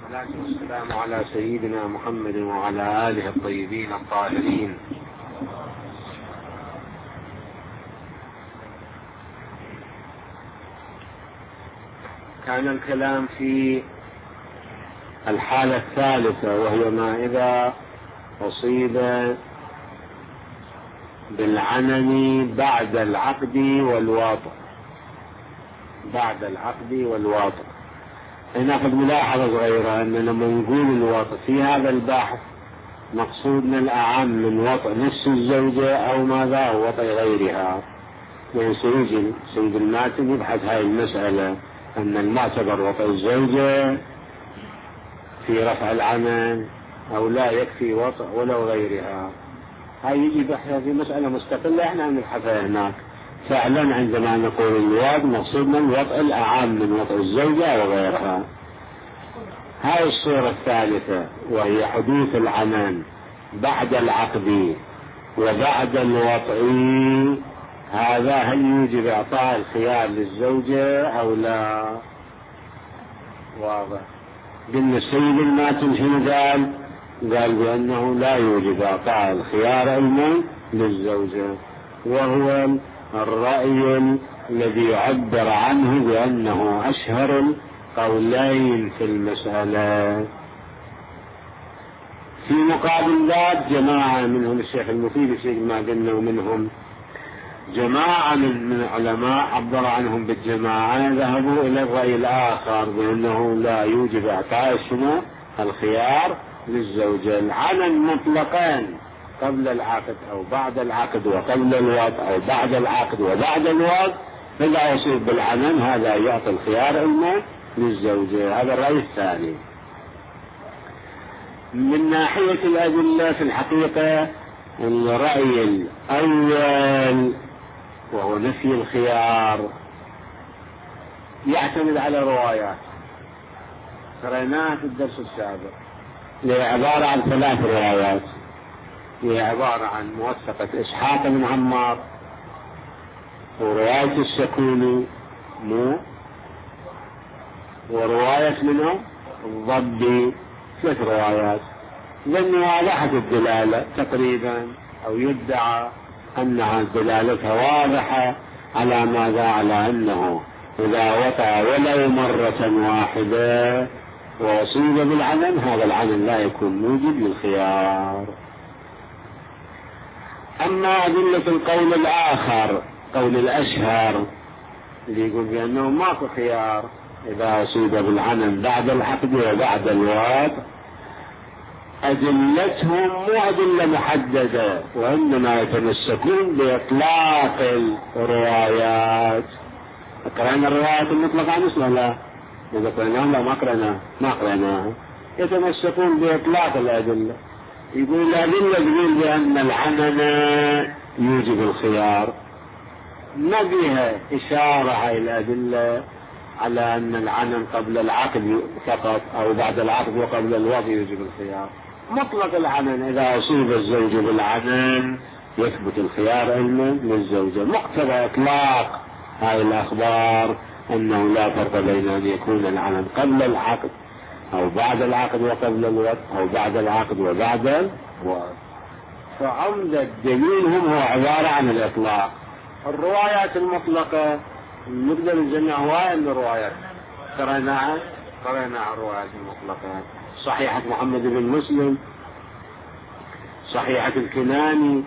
والصلاة والسلام على سيدنا محمد وعلى آله الطيبين الطاهرين. كان الكلام في الحالة الثالثة، وهي ما إذا أصيب بالعنن بعد العقد والواطئ. بعد العقد والواطئ ناخذ ملاحظة صغيرة، أن لما نقول الوطء في هذا البحث مقصودنا الأعم من وطء نفس الزوجة أو ماذا هو وطء غيرها. يعني سيد الماتن يبحث هاي المسألة، أن المعتبر وطء الزوجة في رفع العنن أو لا يكفي وطء ولو غيرها. هاي يجي بحثها في مسألة مستقلة احنا نبحثها هناك. فعلا عندما نقول الوطء مقصودنا الوطء الأعم من وطء الزوجة وغيرها. هاي الصورة الثالثة، وهي حدوث العنان بعد العقد وبعد الوطء. هذا هل يوجب إعطاء الخيار للزوجة أو لا؟ واضح. قلنا السيد الماتن شنو قال بأنه لا يوجب إعطاء الخيار المن للزوجة، وهو الرأي الذي يعبر عنه بأنه أشهر القولين في المسألة. في مقابل ذلك جماعة منهم الشيخ المفيد الشيخ ما قلنا، ومنهم جماعة من العلماء عبر عنهم بالجماعة ذهبوا إلى الرأي الآخر بأنه لا يوجب إعطاء الخيار للزوجة. العنن مطلقان قبل العقد أو بعد العقد وقبل الوطء أو بعد العقد وبعد الوطء، إذا أصيب بالعنن هذا يعطي الخيار للزوجة. هذا الرأي الثاني. من ناحية الأدلة في الحقيقة الرأي الأول وهو نفي الخيار يعتمد على روايات قرأناها في الدرس السابق. هي عبارة عن 3 روايات. هي عبارة عن موثقة إسحاق بن عمار، ورواية السكوني ورواية منه الضبي. 3 روايات لأن واضحة الدلالة تقريبا، أو يدعى أنها دلالتها واضحة على ماذا؟ على أنه إذا وقع ولو مرة واحدة وأصيب بالعنن هذا العنن لا يكون موجب للخيار. أما أدلة القول الآخر قول الأشهر اللي يقول بأنه ماكو خيار إذا أصيب بالعنن بعد العقد وبعد الوطء، أدلتهم مو أدلة محددة، وإنما يتمسكون بإطلاق الروايات. قرأنا الروايات المطلقة عن اسمها لا؟ إذا قرأناها لا ما قرأناها. يتمسكون بإطلاق الأدلة. يقول الأدلة تقول بأن العنن يوجب الخيار، ما فيها إشارة هاي الأدلة على أن العنن قبل العقد فقط أو بعد العقد وقبل الوطء يوجب الخيار. مطلق العنن إذا أصيب الزوج بالعنن يثبت الخيار للزوجة. مقتضى إطلاق هاي الأخبار أنه لا فرق بين أن يكون العنن قبل العقد أو بعد العقد وقبل الوطء أو بعد العقد وبعد الوطء. فعمدة دليلهم هو عبارة عن الإطلاق. الروايات المطلقة نقدر نجمع هواية من الروايات قرأناها الروايات المطلقة. صحيحة محمد بن مسلم، صحيحة الكناني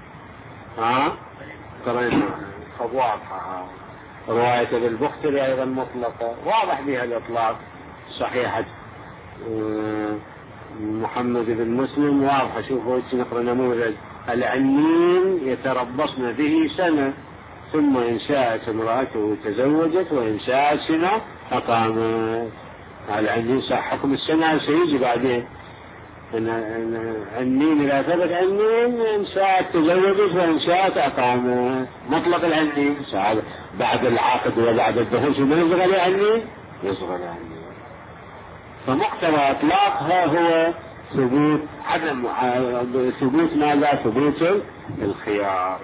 قرأناها فواضحة. رواية البختري أيضا مطلقة واضح بها الإطلاق. صحيحة محمد بن مسلم واضحة. شوفوا نقرأ نموذج: العنين يتربصن به سنة، ثم إن شاءت امرأته تزوجت وإن شاءت سنة أقامت. العنين صح حكم السنة سيجي بعدين. العنين إذا ثبت عنين إن شاءت تزوجت وإن شاءت أقامت. مطلق العنين بعد العقد وبعد الدخول شو ما يصغر العنين يصغر العنين. فمقتضى إطلاقها هو ثبوت عدم ثبوت ماذا؟ ثبوت الخيار.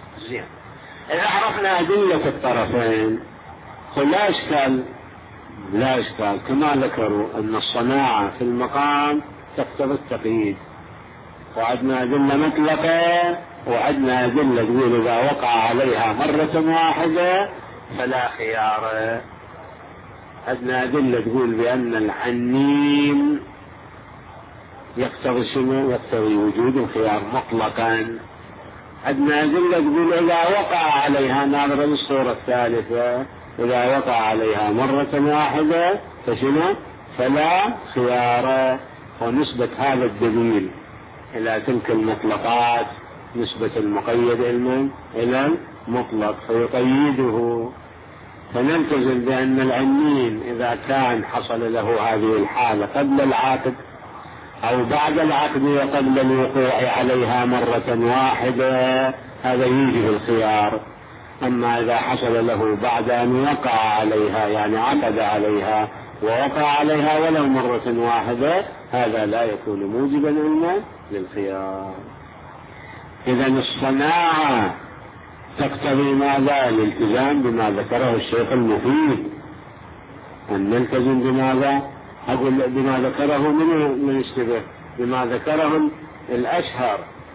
زين. إذا عرفنا أدلة الطرفين فلا إشكال لا إشكال. كما ذكروا أن الصناعة في المقام تقتضي التقييد، وعدنا أدلة مطلقة وعدنا أدلة تقول إذا وقع عليها مرة واحدة فلا خيار. عدنا أدلة تقول بأن العنين يقتضي شنو؟ يقتضي وجود الخيار مطلقا. عدنا أدلة تقول إذا وقع عليها، نظرا للصورة الثالثة، إذا وقع عليها مرة واحدة فشنو؟ فلا خيار. ونسبة هذا الدليل إلى تلك المطلقات نسبة المقيد إلى المطلق فيقيده. فنلتزم بأن العنين إذا كان حصل له هذه الحالة قبل العقد أو بعد العقد وقبل الوقوع عليها مرة واحدة هذا يوجب الخيار. أما إذا حصل له بعد أن وقع عليها، يعني عقد عليها ووقع عليها ولو مرة واحدة، هذا لا يكون موجبا للخيار. إذا الصناعة تقتضي ماذا؟ الالتزام بما ذكره الشيخ المفيد. أن نلتزم بماذا؟ أقول بما ذكره من اشتبه، بما ذكره الأشهر،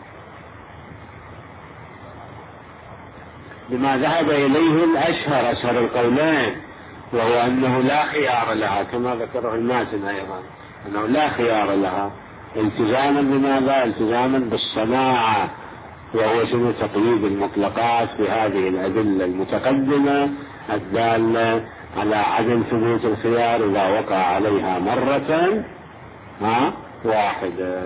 بما ذهب إليه الأشهر، أشهر القولين، وهو أنه لا خيار لها، كما ذكره المازن أيضا أنه لا خيار لها، التزاما بماذا؟ التزاما بالصناعة، وهو شنو؟ تقييد المطلقات بهذه الأدلة المتقدمة الدالة على عدم ثبوت الخيار إذا وقع عليها مرة واحدة.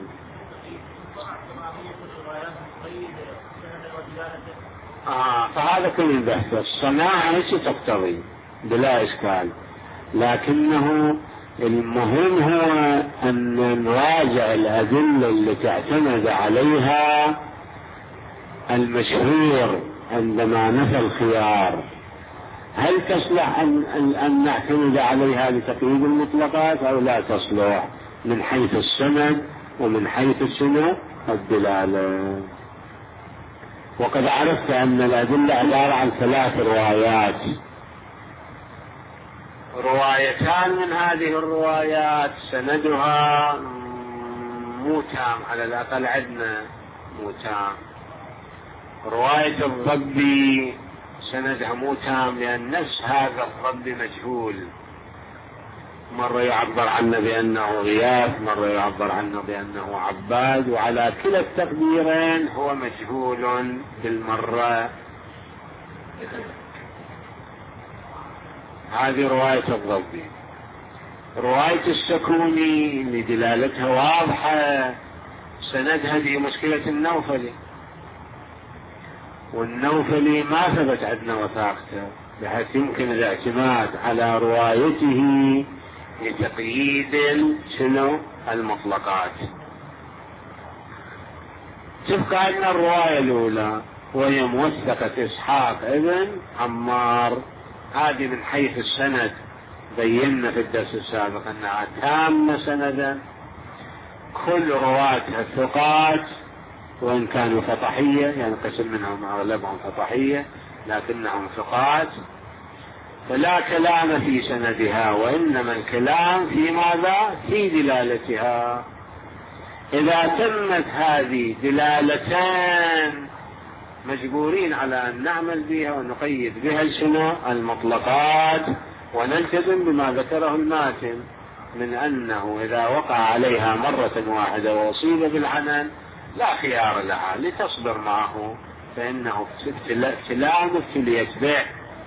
فهذا كل البحث. الصناعة ايش تقتضي بلا إشكال، لكنه المهم هو أن نراجع الأدلة التي اعتمد عليها المشهور عندما نفى الخيار، هل تصلح أن نعتمد عليها لتقييد المطلقات أو لا تصلح، من حيث السند ومن حيث السنة الدلالة. وقد عرفت أن الأدلة عبارة عن 3 روايات، روايتان من هذه الروايات سندها مو تام، على الأقل عندنا مو تام. رواية الضبي سندها مو تام لأن نفس هذا الضبي مجهول، مرة يعبر عنه بأنه غياث، مرة يعبر عنه بأنه عباد، وعلى كلا التقديرين هو مجهول بالمرة. هذه رواية الضبي. رواية السكوني اللي دلالتها واضحة سندها دي مشكلة النوفلي، والنوفلي ما ثبت عندنا وثاقته بحيث يمكن الاعتماد على روايته لتقييد شنو؟ المطلقات. تبقى عندنا الرواية الأولى وهي موثقة إسحاق ابن عمار، هذه من حيث السند بينا في الدرس السابق أنها تامة سندا، كل رواتها ثقات وإن كانوا فطحية، يعني قسم منهم أغلبهم فطحية لكنهم ثقات، فلا كلام في سندها، وإنما الكلام في ماذا؟ في دلالتها. إذا تمت هذه دلالتان مجبورين على أن نعمل بها ونقيد بها شنو؟ المطلقات، ونلتزم بما ذكره الماتن من أنه إذا وقع عليها مرة واحدة وأصيب بالعنان لا خيار لها لتصبر معه، فإنه ابتلاء ابتليت به،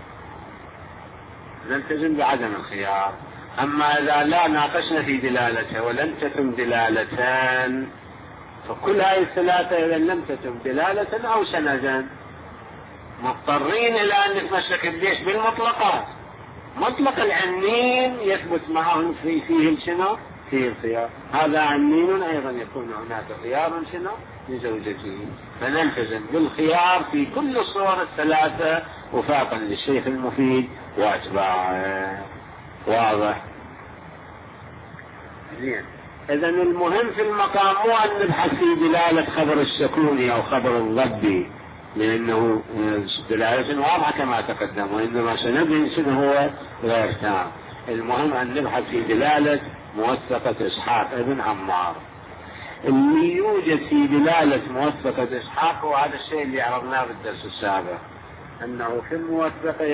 نلتزم بعدم الخيار. أما إذا لا ناقشنا في دلالتها ولم تتم دلالتان، فكل هذه الثلاثة إذا لم تتم دلالة أو سندا مضطرين إلى أن نتمسك بليش؟ بالمطلقات. مطلق العنين يثبت معهم فيه شنو؟ فيه الخيار، هذا عنين أيضا يكون هناك خيار شنو؟ لزوجته، فنلتزم بالخيار في كل الصور الثلاثة وفاقا للشيخ المفيد وأتباعه. واضح؟ زين. إذن المهم في المقام مو أن نبحث في دلالة خبر السكوني أو خبر الضبي، لأنه دلالة واضحة كما تقدم، وإنما سنده هو غير تام. المهم أن نبحث في دلالة موثقة إسحاق ابن عمار. اللي يوجد في دلالة موثقة إسحاق وهذا الشيء اللي عرضناه في الدرس السابق، أنه في الموثقة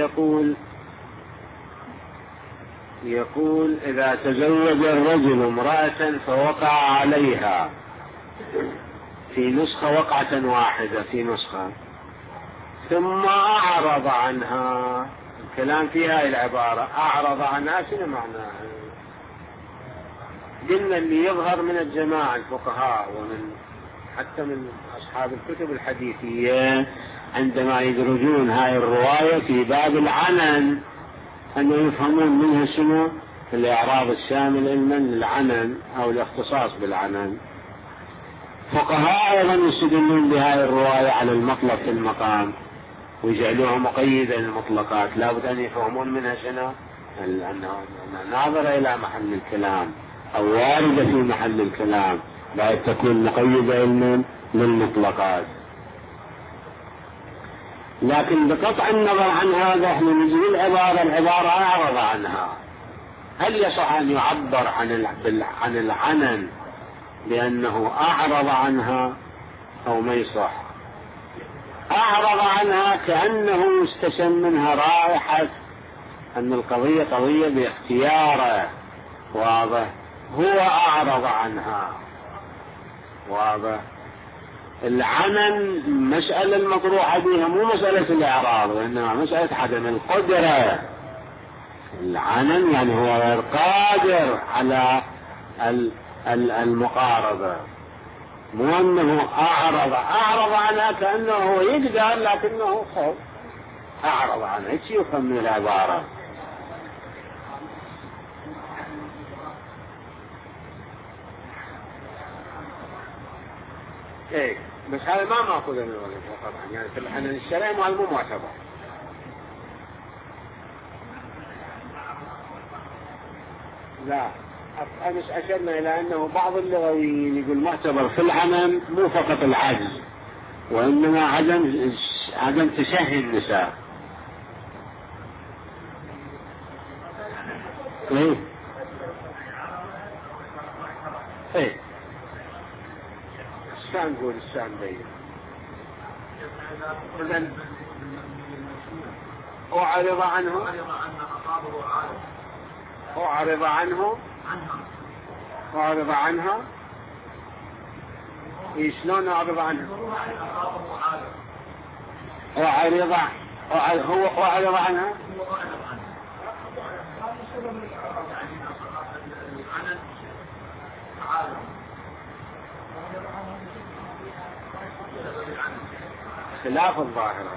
يقول إذا تزوج الرجل امرأة فوقع عليها، في نسخة وقعة واحدة في نسخة، ثم أعرض عنها. الكلام في هاي العبارة أعرض عنها شنو معناها؟ قلنا اللي يظهر من الجماعة الفقهاء ومن حتى من أصحاب الكتب الحديثية عندما يدرجون هاي الرواية في باب العنن أنه يفهمون منها شنو؟ الإعراب الشامل علما للعنن أو الاختصاص بالعنن. فقهاء أيضا يستدلون بهذه الرواية على المطلق في المقام ويجعلوها مقيدة للمطلقات، لابد أن يفهمون منها شنو؟ أنها ناظرة إلى محل الكلام أو واردة في محل الكلام، بعد تكون مقيدة علما للمطلقات. لكن بقطع النظر عن هذا احنا نجي العبارة أعرض عنها. هل يصح أن يعبر عن العنن لأنه أعرض عنها أو ما يصح؟ أعرض عنها كأنه يستشم منها رائحة أن القضية قضية باختياره، واضح؟ هو أعرض عنها، واضح؟ العنن مسألة المطروحة بها مو مسألة الإعراض، وإنما مسألة عدم القدرة. العنن يعني هو غير قادر على المقاربة، مو أنه أعرض عنها كأنه هو يقدر لكنه خوف أعرض عنها. ايش يفهم من العبارة؟ ايه بس هذا ما ماخذ من الوظيفة طبعا، يعني في الحنن الشرعي مو معتبر. لا أمس أشرنا إلى أنه بعض اللغويين يقول معتبر في العنن مو فقط العجز، وإنما عدم تشهي النساء. ايه ايه الشام نقول الشام بين إذن أعرض عنه أعرض عنها شلون أعرض عنها؟ هو أعرض عنها خلاف الظاهرة.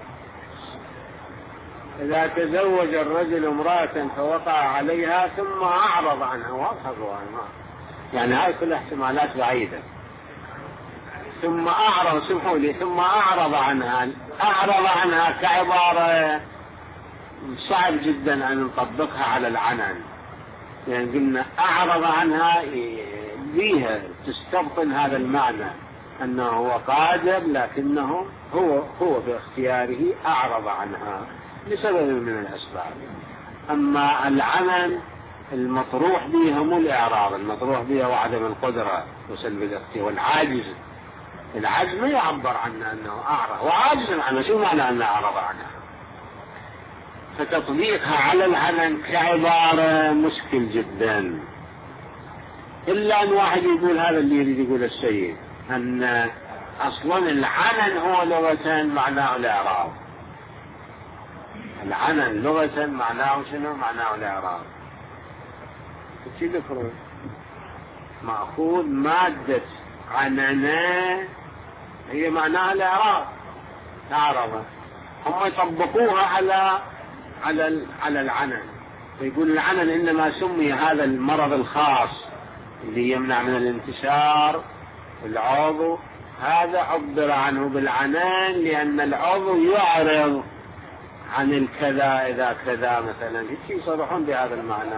إذا تزوج الرجل امرأة فوقع عليها ثم أعرض عنها، واضحة يعني هاي كل احتمالات بعيدة. ثم أعرض عنها كعبارة صعب جدا أن نطبقها على العنن، يعني قلنا أعرض عنها بيها تستبطن هذا المعنى أنه هو قادر لكنه هو باختياره أعرض عنها لسبب من الأسباب. أما العنن المطروح بها مو الإعراض، المطروح بها وعدم القدرة وسلب الاختيار والعاجز. العجز ما يعبر عنه أنه أعرض، وعاجز عنه شو معنى أنه أعرض عنها؟ فتطبيقها على العنن كعبارة مشكل جدا، إلا أن واحد يقول هذا اللي يريد يقول السيد، أن أصلا العنن هو لغة معناه الإعراض. العنن لغة معناه شنو؟ معناه الإعراض. شو ذكرون؟ مأخوذ مادة عننا هي معناها الإعراض، أعرض. هم يطبقوها على العنن، ويقول العنن إنما سمي هذا المرض الخاص اللي يمنع من الانتشار العضو، هذا عبر عنه بالعنان لأن العضو يعرض عن الكذا إذا كذا مثلا، هيك يصرحون بهذا المعنى.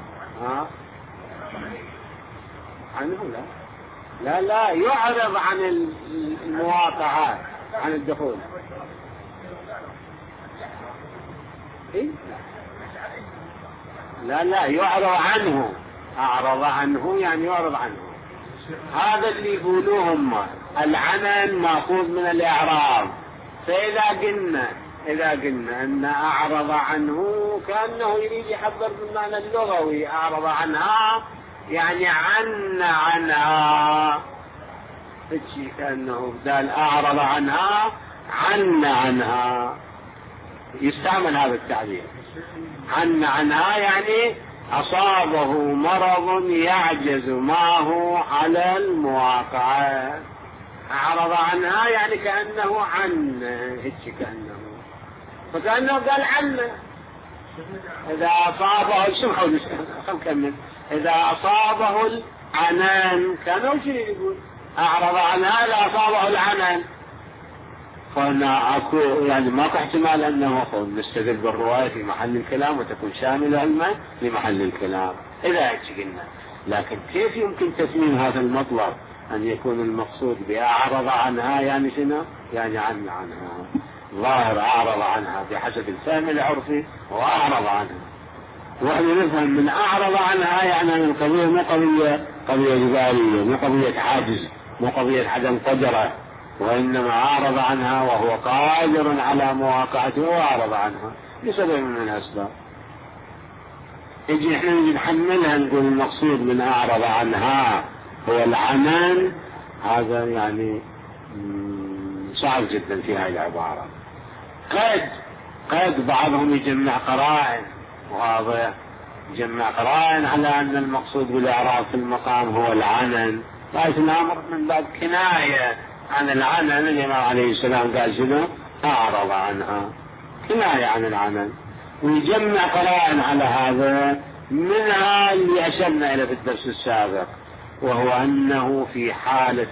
عنه لا يعرض عن المواقعات، عن الدخول. لا يعرض عنه. أعرض عنه يعني يعرض عنه. هذا اللي يقولوهم العنان مأخوذ من الإعراض. فإذا قلنا أن أعرض عنه كأنه يريد يحضر بالمعنى اللغوي. أعرض عنها يعني عنها فشي، كأنه بدال أعرض عنها عنها. يستعمل هذا التعبير عنها، يعني أصابه مرض يعجز معه على المواقعة. أعرض عنها يعني كأنه كأنه، فكأنه قال عنه. إذا أصابه إذا أصابه العنان كانوا شيء يقول أعرض عنها إذا أصابه العنان. قلنا أكو يعني ماكو احتمال أنه نستدل بالرواية في محل الكلام وتكون شاملة علما لمحل الكلام إذا قلنا. لكن كيف يمكن تسميم هذا المطلب أن يكون المقصود بأعرض عنها يعني شنو؟ يعني عنها. ظاهر أعرض عنها بحسب الفهم العرفي وأعرض عنها. وإحنا نفهم من أعرض عنها يعني أن القضية مو قضية جبالية، مو قضية حاجز، مو قضية عدم قدرة، وإنما أعرض عنها وهو قادر على مواقعته وأعرض عنها بسبب من الأسباب. إحنا نحملها نقول المقصود من أعرض عنها هو العنان. هذا يعني صعب جدا في هذه العبارة. قد بعضهم يجمع قرائن، وهذا يجمع قرائن على أن المقصود بالإعراض في المقام هو العنان، لكن الأمر من باب كناية عن العنان. الإمام عليه السلام قال شنو؟ أعرض عنها، كناية عن العنان. ويجمع قرائن على هذا، منها اللي أشرنا إلى في الدرس السابق، وهو أنه في حالة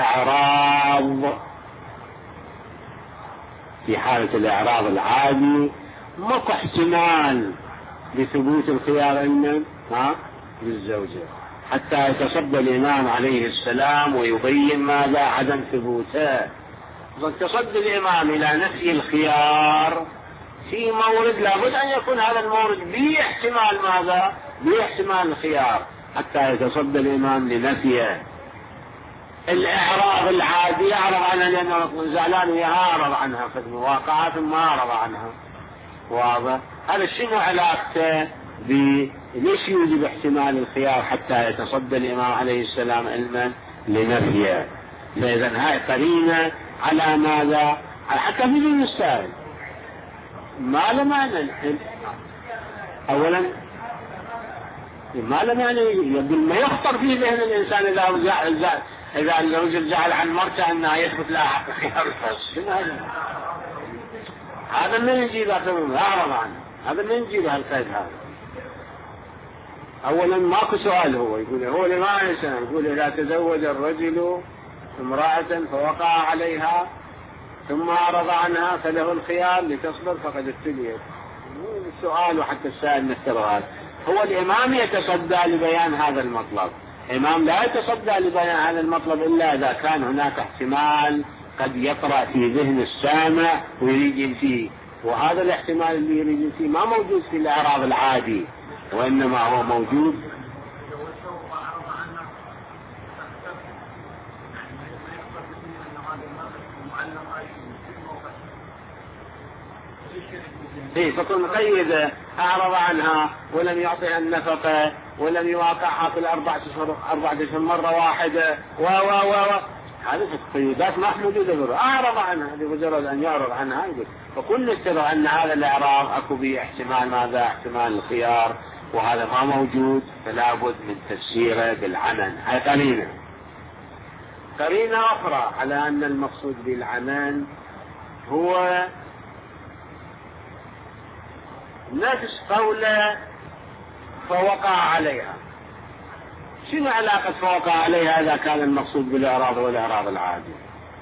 الإعراض العادي ماكو احتمال لثبوت الخيار للزوجة حتى يتصدى الإمام عليه السلام ويبين ماذا عدم ثبوته. تصدى الإمام إلى نفي الخيار في مورد لابد أن يكون هذا المورد باحتمال ماذا؟ باحتمال الخيار، حتى يتصدى الإمام لنفيه. الإعراض العادي يعرض عنها لأنه زعلان ويعرض عنها في المواقعات ما أعرض عنها. واضح؟ هذا شنو علاقته ليش يوجب احتمال الخيار حتى يتصدى الإمام عليه السلام علما لنفيه؟ فإذا هاي قرينة على ماذا؟ حتى في ذهن السائل ما له معنى. أولا ما له معنى، يقول ما يخطر في ذهن الإنسان إذا الرجل زعل عن مرته أنها يثبت لها حق خيار الفصل. هذا من يجيبها أعرض عنه، هذا من يجيبها القيد هذا. أولا ماكو سؤال، هو لما يسأل يقول إذا تزوج الرجل امرأة فوقع عليها ثم أعرض عنها فله الخيار لتصبر فقد ابتليت. السؤال وحتى السائل نفترض هو الإمام يتصدى لبيان هذا المطلب. الإمام لا يتصدى لبيان هذا المطلب إلا إذا كان هناك احتمال قد يقرأ في ذهن السامع ويريد ينفيه، وهذا الاحتمال اللي يريد ينفيه ما موجود في الإعراض العادي، وإنما هو موجود فكن قيد أعرض عنها ولم يعطيها النفقة ولم يواقعها في 4 أشهر مرة واحدة هذه القيودات ما موجودة. أعرض عنها بمجرد أن يعرض عنها يقول. فكل اتبع أن هذا الإعراض أكو به احتمال ماذا؟ احتمال الخيار، وهذا ما موجود، فلا بد من تفسيره بالعنان. هاي قرينة أخرى على أن المقصود بالعنان هو نفس قوله فوقع عليها. شنو علاقة فوقع عليها إذا كان المقصود بالإعراض والإعراض العادي؟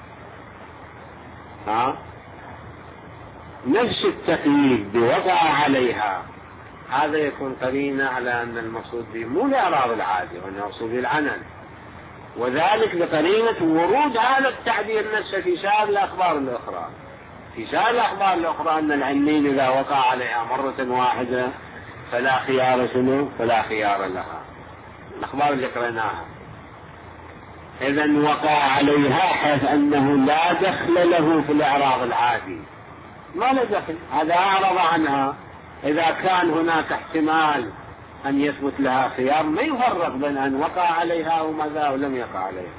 نفس التقييد بوقع عليها، هذا يكون قرينة على أن المقصود به مو الإعراض العادي وإنما المقصود بالعنان، وذلك بقرينة ورود هذا التعبير نفسه في سائر الأخبار الأخرى. في سائر الأخبار الأخرى أن العنين إذا وقع عليها مرة واحدة فلا خيار شنو؟ فلا خيار لها. الأخبار اللي قرأناها إذن وقع عليها حيث أنه لا دخل له في الإعراض العادي، ما له دخل، هذا أعرض عنها. إذا كان هناك احتمال أن يثبت لها خيار ما يفرق بين أن وقع عليها وماذا ولم يقع عليها.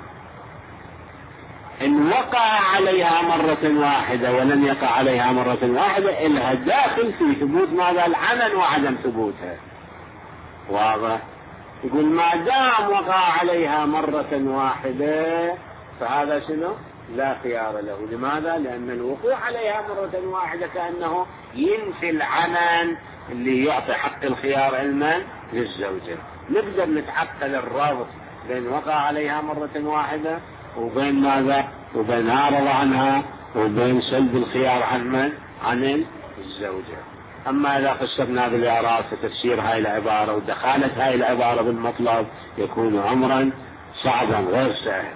إن وقع عليها مرة واحدة ولم يقع عليها مرة واحدة إلها داخل في ثبوت ماذا؟ العنن وعدم ثبوتها. واضح؟ يقول ما دام وقع عليها مرة واحدة فهذا شنو؟ لا خيار له. لماذا؟ لأن الوقوع عليها مرة واحدة كأنه ينفي العنن اللي يعطي حق الخيار علما للزوجة. نقدر نتعقل الربط بين وقع عليها مرة واحدة وبين ماذا؟ وبين أعرض عنها وبين سلب الخيار عن من؟ عن الزوجة. أما إذا فسرنا بالإعراض فتفسير هاي العبارة ودخالة هاي العبارة بالمطلب يكون أمرا صعبا غير سهل.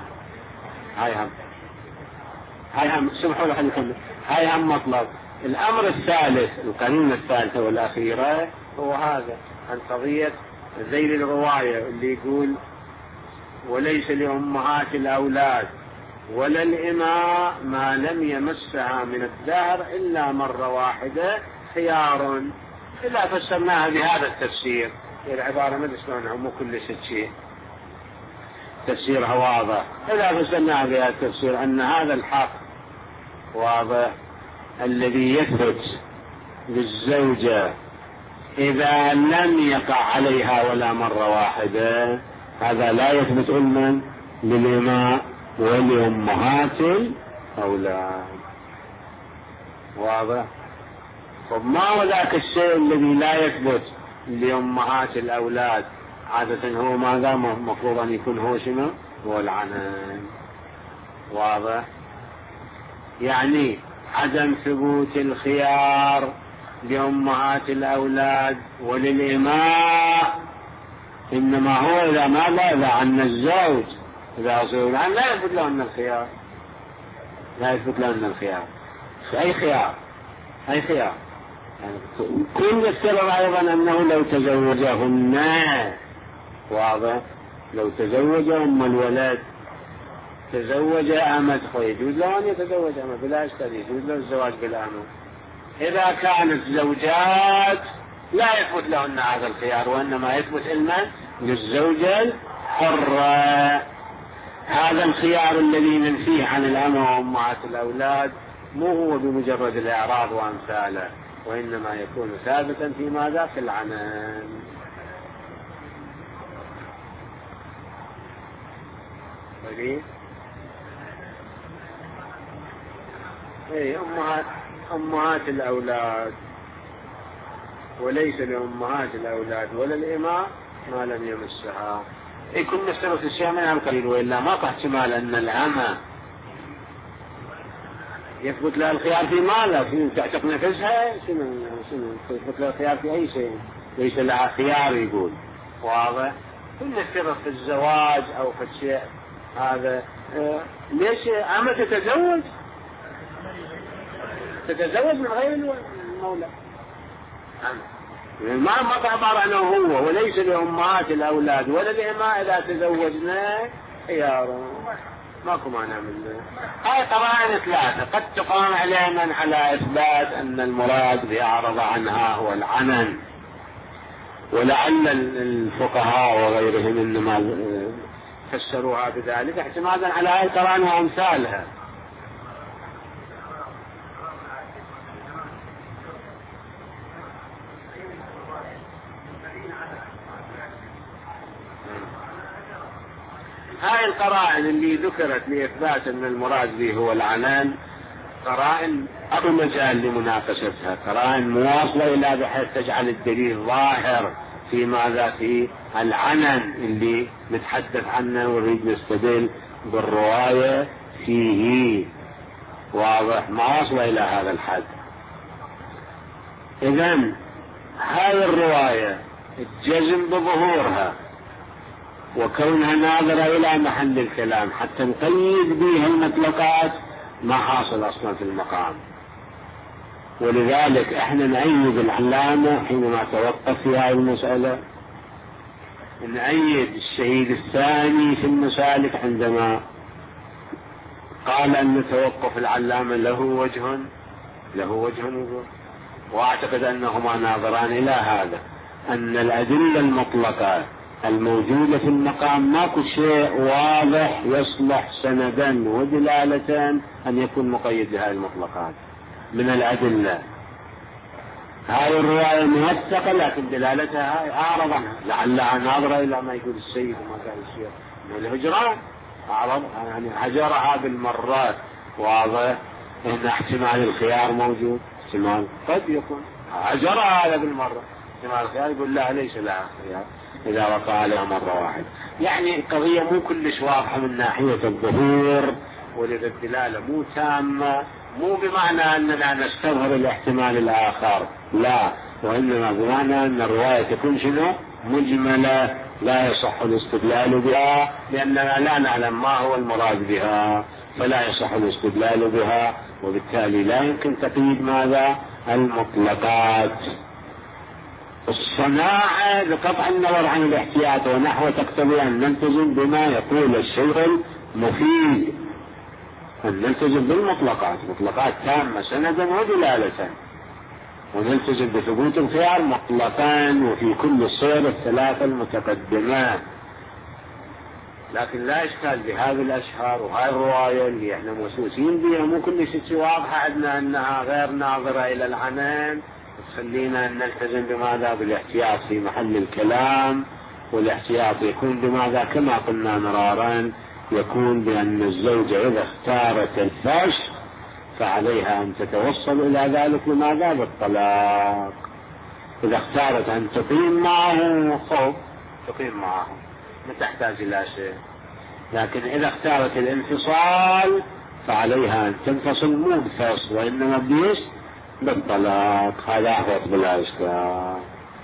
هاي هم سمحوا لي نكمل. هاي هم مطلب. الأمر الثالث، القانون الثالث والأخيرة هو هذا عن قضية ذيل الرواية اللي يقول وليس لأمهات الأولاد ولا الإماء ما لم يمسها من الدهر إلا مرة واحدة خيار. إذا فسرناها بهذا التفسير العبارة ما تسمعونها مو كل شيء تفسيرها واضح. إذا فسرناها بهذا التفسير أن هذا الحق واضح الذي يثبت للزوجة إذا لم يقع عليها ولا مرة واحدة هذا لا يثبت علما للإماء ولأمهات الأولاد. واضح؟ طب ما هو ذاك الشيء الذي لا يثبت لأمهات الأولاد؟ عادة هو ماذا مفروض أن يكون هو شنو؟ هو العنان. واضح؟ يعني عدم ثبوت الخيار لأمهات الأولاد وللإماء إنما هو إذا ماذا؟ إذا عن الزوج إذا أصير العن لا يثبت لهن الخيار، لا يثبت لهن الخيار. أي خيار؟ أي خيار؟ يعني كل السبب أيضا أنه لو تزوجهن. واضح؟ لو تزوج أم الولد تزوج أمة يجوز له أن يتزوج أمة بلا إشكال، يجوز له الزواج بالأمة. إذا كانت زوجات لا يثبت لهن هذا الخيار وإنما يثبت علما للزوجة الحرة. هذا الخيار الذي ننفيه عن الأمة وأمهات الأولاد مو هو بمجرد الإعراض وأمثاله وإنما يكون ثابتا في ماذا؟ في العنان. اي أمهات الأولاد وليس لأمهات الأولاد ولا الإماء ما لم يمسها. كنا نفترض الشيء منها القليل وإلا ما احتمال أن الأمة يثبت لها الخيار في ماذا؟ في تعتق نفسها؟ شنو يثبت لها الخيار في أي شيء؟ ليس لها خيار يقول. واضح؟ كنا نفترض في الزواج أو في الشيء هذا. ليش أمة تتزوج من غير المولى؟ ما تعبر عنه هو وليس لأمهات الأولاد ولا الإماء إذا تزوجنا خيار. ماكو معنى من هاي قرائن ثلاثة قد تقام علينا على إثبات أن المراد بأعرض عنها هو العنن، ولعل الفقهاء وغيرهم إنما فسروها بذلك اعتمادا على هاي القرائن وأمثالها. هاي القرائن اللي ذكرت لإثبات أن المراد به هو العنان قرائن أبو مجال لمناقشتها، قرائن مواصلة إلى بحيث تجعل الدليل ظاهر في ماذا؟ في العنان اللي نتحدث عنه ونريد نستدل بالرواية فيه. واضح؟ ما وصل إلى هذا الحد. إذن هذه الرواية الجزم بظهورها وكونها ناظرة إلى محل الكلام حتى نقيد بها المطلقات ما حاصل أصلا في المقام. ولذلك احنا نأيد العلامة حينما توقف في هذه المسألة، نأيد الشهيد الثاني في المسالك عندما قال أن توقف العلامة له وجه واعتقد أنهما ناظران إلى هذا، أن الأدلة المطلقة الموجودة في المقام ماكو شيء واضح يصلح سندا ودلالة أن يكون مقيد بهذه المطلقات من الأدلة. هذه الرواية موثقة لكن دلالتها أعرض عنها، لعلها ناظرة إلى ما يقول السيد وما قال الشيخ من الهجران، أعرض يعني هجرها بالمرات. واضح إن احتمال الخيار موجود، احتمال قد يكون هجرها هذا بالمرة، احتمال الخيار يقول لا ليس لها خيار إذا وقع عليها مرة واحدة. يعني القضية مو كلش واضحة من ناحية الظهور، ولذا الدلالة مو تامة، مو بمعنى أننا نستظهر الاحتمال الآخر، لا، وإنما بمعنى أن الرواية تكون شنو؟ مجملة لا يصح الاستدلال بها، لأننا لا نعلم ما هو المراد بها، فلا يصح الاستدلال بها، وبالتالي لا يمكن تقييد ماذا؟ المطلقات. الصناعة بقطع النظر عن الاحتياط ونحو تقتضي أن نلتزم بما يقول الشيخ المفيد، أن نلتزم بالمطلقات، مطلقات تامة سندا ودلالة، ونلتزم بثبوت الخيار مطلقا وفي كل الصور الثلاثة المتقدمة. لكن لا إشكال بهذه الأشهار وهذه الرواية اللي احنا موسوسين بها مو كل شيء واضحة عندنا أنها غير ناظرة إلى العنان، تخلينا أن نلتزم بماذا؟ بالاحتياط في محل الكلام، والاحتياط يكون بماذا؟ كما قلنا مرارا، يكون بأن الزوجة إذا اختارت الفسخ فعليها أن تتوصل إلى ذلك بماذا؟ بالطلاق. إذا اختارت أن تقيم معه تقيم معه ما تحتاج إلى شيء، لكن إذا اختارت الانفصال فعليها أن تنفصل مو بفصل وإنما بيش بالطلاق. هذا أحوط بلا إشكال.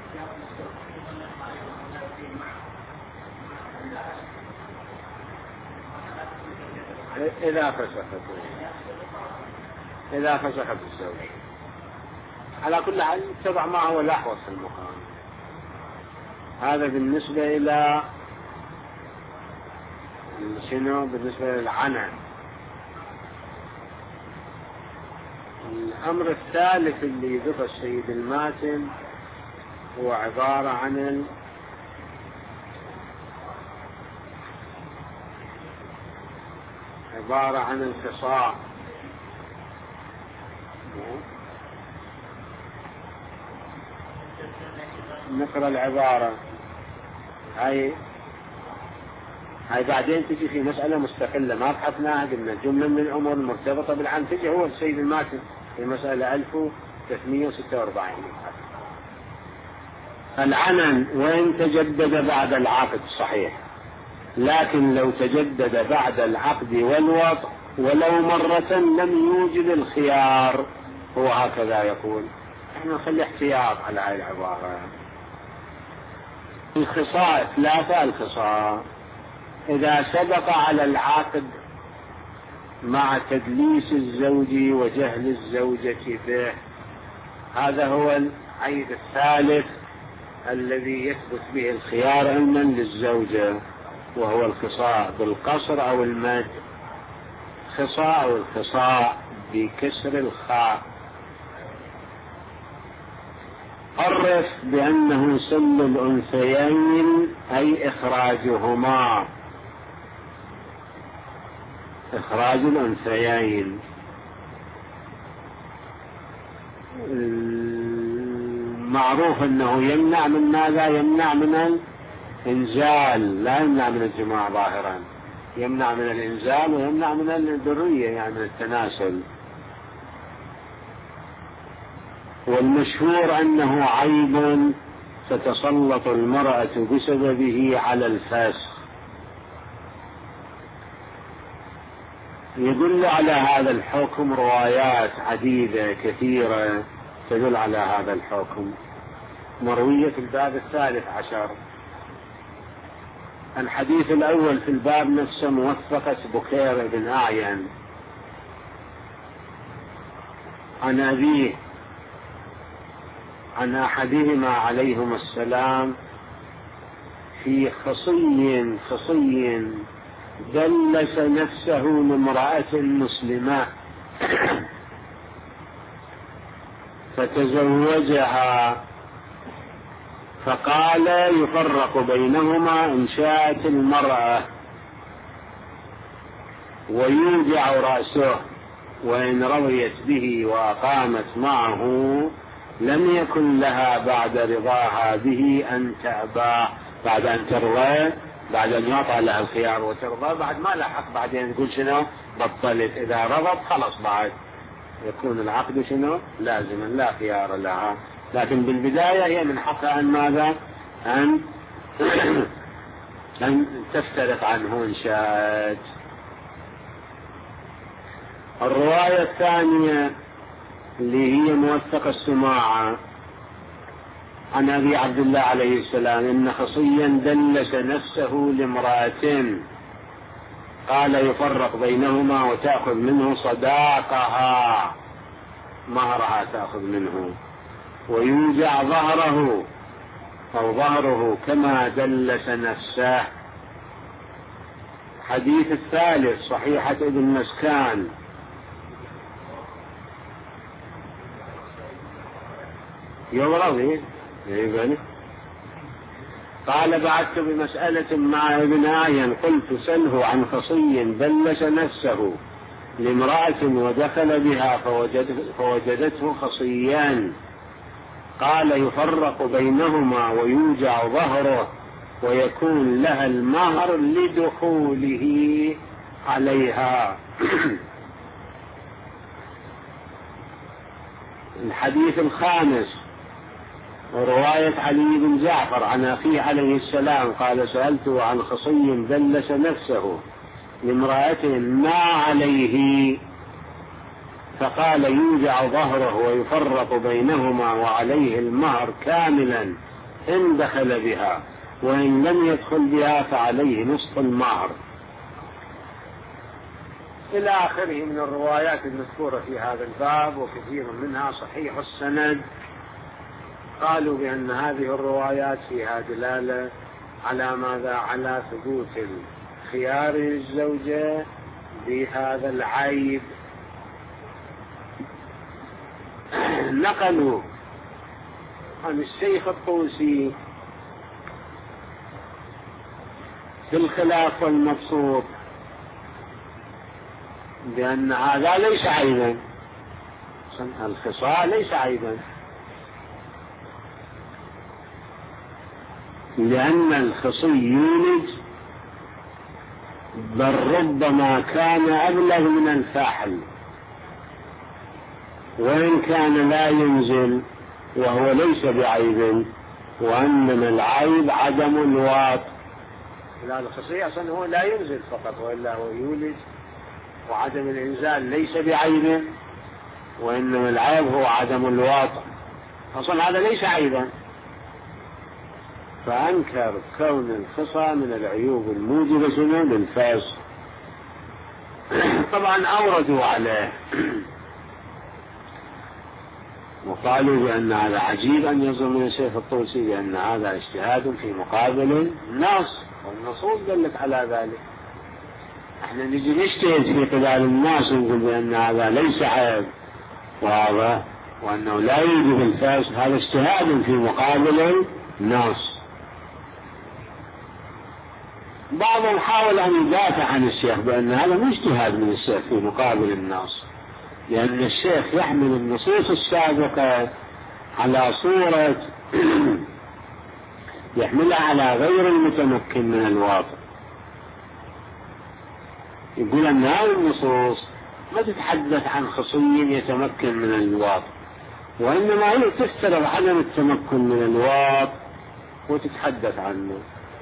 إذا فسخت الزوجة على كل حال تبع ما هو الأحوط في المقام. هذا بالنسبة إلى شنو؟ بالنسبة للعنان. الأمر الثالث اللي ذكر السيد الماتن هو عبارة عن الخصاء. نقرأ العبارة هاي بعدين تجي في مسألة مستقلة ما بحثناها، قلنا جملة من الأمور المرتبطة بالعن تجي هو السيد الماتن في مسألة 1346. العنن وإن تجدد بعد العقد صحيح، لكن لو تجدد بعد العقد والوطء ولو مرة لم يوجد الخيار، هو هكذا يقول. احنا نخلي احتياط على هذه العبارة. الخصاء 3 الخصاء إذا سبق على العقد مع تدليس الزوج وجهل الزوجة به، هذا هو العيب الثالث الذي يثبت به الخيار علما للزوجة، وهو الخصاء بالقصر أو المد. خصاء أو الخصاء بكسر الخاء. عرف بأنه سل الأنثيين أي إخراجهما، إخراج الأنثيين. معروف أنه يمنع من ماذا؟ يمنع من الإنزال، لا يمنع من الجماع ظاهرا، يمنع من الإنزال ويمنع من الذرية يعني من التناسل. والمشهور أنه عيب تتسلط المرأة بسببه على الفسخ. يدل على هذا الحكم روايات عديدة كثيرة تدل على هذا الحكم، مروية في الباب 13. الحديث الأول في الباب نفسه موثقة بكير بن أعين عن أبيه عن أحدهما عليهما السلام في خصي دلس نفسه لامرأة مسلمة فتزوجها، فقال يفرق بينهما إن شاءت المرأة ويوجع رأسه، وإن رضيت به وأقامت معه لم يكن لها بعد رضاها به أن تأبى، بعد أن ترضى، بعد أن يعطى لها الخيار وترضى، بعد ما لحق بعدين تقول شنو بطلت. إذا رضت خلص بعد يكون العقد شنو لازما لا خيار لها، لكن بالبداية هي من حقها أن ماذا أن تفترق عنه إن شاءت. الرواية الثانية اللي هي موثق السماعة عن أبي عبد الله عليه السلام إن خصيا دلس نفسه لامرأة قال يفرق بينهما وتأخذ منه صداقها، مهرها تأخذ منه، ويوجع ظهره أو ظهره كما دلس نفسه. حديث الثالث صحيحة ابن مسكان يورضي قال بعثت بمسألة مع ابن آية قلت سله عن خصي دلس نفسه لامرأة ودخل بها فوجدته خصيان، قال يفرق بينهما ويوجع ظهره ويكون لها المهر لدخوله عليها. الحديث الخامس ورواية علي بن جعفر عن أخيه عليه السلام قال سألته عن خصي دلس نفسه لامرأة ما عليه، فقال يوجع ظهره ويفرق بينهما وعليه المهر كاملا إن دخل بها، وإن لم يدخل بها فعليه نصف المهر، إلى آخره من الروايات المذكورة في هذا الباب، وكثير منها صحيح السند. قالوا بأن هذه الروايات فيها دلالة على ماذا؟ على ثبوت خيار الزوجة بهذا العيب. نقلوا عن الشيخ الطوسي في الخلاف والمبسوط بأن هذا ليس عيبا، الخصاء ليس عيبا، لأن الخصي يولد، بل ربما كان أبلغ من الفاحل، وإن كان لا ينزل وهو ليس بعيب، وأنما العيب عدم الواط. لا، الخصي أصلا هو لا ينزل فقط، وإلا هو يولد، وعدم الإنزال ليس بعيب، وإنما العيب هو عدم الواط، أصلا هذا ليس عيبا. فأنكر كون الخصى من العيوب الموجبة للفاسق. طبعا أوردوا عليه وقالوا بأن هذا عجيب أن يظن من الشيخ الطوسي بأن هذا اجتهاد في مقابل النص، والنصوص دلت على ذلك. احنا نجي نجتهد في قبال الناس ونقول بأن هذا ليس عيب واضح وأنه لا يوجب الفاسق، هذا اجتهاد في مقابل النص. بعضهم حاول أن يدافع عن الشيخ بأن هذا مش اجتهاد من الشيخ في مقابل النص، لأن الشيخ يحمل النصوص السابقة على صورة يحملها على غير المتمكن من الواقع. يقول أن هذه النصوص ما تتحدث عن خصي يتمكن من الواقع، وإنما هي تفترض عدم التمكن من الواقع وتتحدث عنه.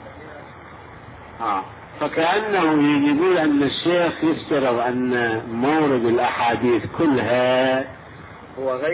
فكأنه يقول أن الشيخ يفترض أن مورد الأحاديث كلها هو غير